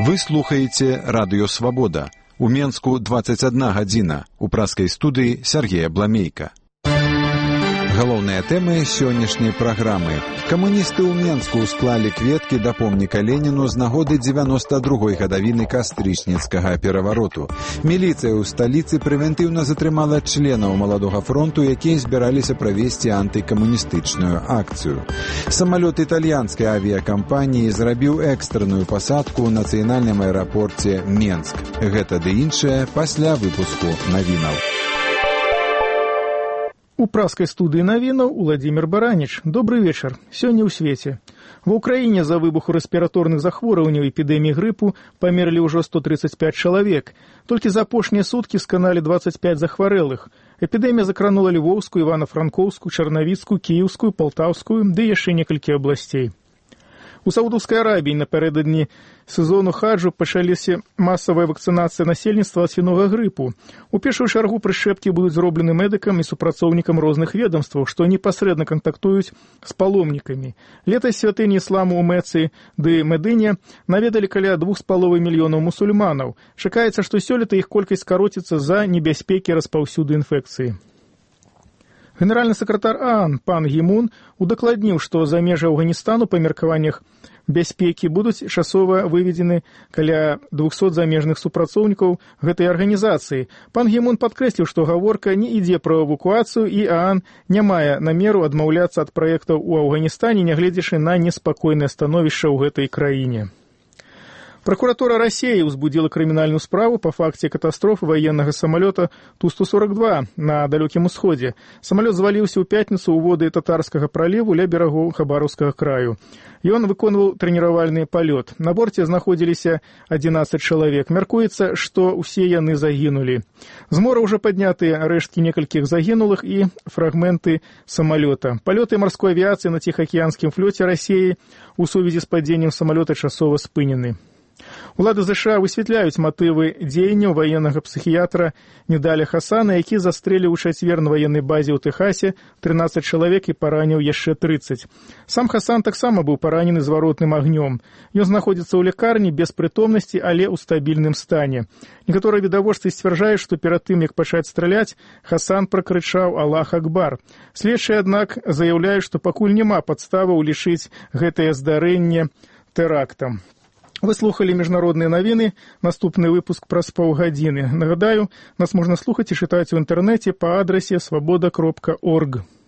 Вы слухаеце радыё «Свабода». У Менску 21 гадзіна. У праскай студыі Сергея Бламейка. Галоўныя тэмы сённяшняй праграмы. Камуністы ў Менску склалі кветкі да помніка Леніну з нагоды 92-й гадавіны кастрычніцкага перавароту. Міліцыя ў сталіцы прэвентыўна затрымала членаў маладога фронту, якія збіраліся правесці антыкамуністычную акцыю. Самалёт італьянскай авіякампаніі зрабіў экстранную пасадку ў нацыянальным аэрапорце Менск. Гэта ды іншае пасля выпуску навінаў. У праскай студыі навінаў Уладзімір Бараніч. Добры вечар. Сёння ў свеце. Ва ўкраіне за выбуху рэспіраторных захворванняў эпідэміі грыпу памерлі ўжо 135 чалавек. Толькі за апошнія суткі сканалі 25 захварэлых. Эпідэмія закранула Львоўскую, Івана-Франкоўскую, Чарнавіцкую, Кіеўскую, Палтаўскую, ды яшчэ некалькі абласцей. У Саудаўскай Арабіі напярэдадні сезону хаджу пачаліся масавая вакцынацыя насельніцтва ад свінога грыпу. У першую чаргу прышчэпкі будуць зроблены медыкам і супрацоўнікам розных ведомстваў, што непасрэдна кантактуюць з паломнікамі. Летась святыні ісламу ў Мэцы ды Медыне наведалі каля 2,5 мільёнаў мусульманаў. Чакаецца, што сёлета іх колькасць скароціцца з-за небяспекі распаўсюду інфекцыі. Генеральны сакратар ААН пан Гі Мун удакладніў, што за межы Афганістану па меркаваннях бяспекі будуць часова выведзены каля 200 замежных супрацоўнікаў гэтай арганізацыі. Пан Гі Мун падкрэсліў, што гаворка не ідзе пра эвакуацыю і ААН не мае намеру адмаўляцца ад праектаў у Афганістане, нягледзячы на неспакойнае становішча ў гэтай краіне. Прокуратура России узбудила криминальную справу по факте катастрофы военного самолета Ту-142 на далеком усходе. Самолет завалился ў пятницу у воды Татарскага проливу ля берагоў Хабаровскага краю. Ён выконваў трэніравальны палёт. На борце знаходзіліся 11 чалавек. Мяркуецца, што ўсе яны загінулі. З мора ўжо паднятыя рэшткі некалькіх загінулых і фрагменты самалёта. Палёты марской авіяцыі на Ціхаакіянскім флёце России у сувязі з падзеннем самалёта часова спынены. Улады США высвятляюць матывы дзеянняў ваеннага псіхіятра Недаля Хасана, які застрэліў у чацвер на ваеннай базе ў Тэхасе 13 чалавек і параніў яшчэ 30. Сам Хасан таксама быў паранены зваротным агнём. Ён знаходзіцца ў лякарні без прытомнасці, але ў стабільным стане. Некаторыя відавочцы сцвярджаюць, што перад тым, як пачаць страляць, Хасан пракрычаў «Аллах Акбар». Следчыя, аднак, заяўляюць, што пакуль няма падставаў лічыць гэтае здарэнне тэрактам. Вы слухали міжнародныя навіны, наступны выпуск праз паўгадзіны. Нагадаю, нас можна слухаць і чытаць у інтэрнэце па адрасе swaboda.org.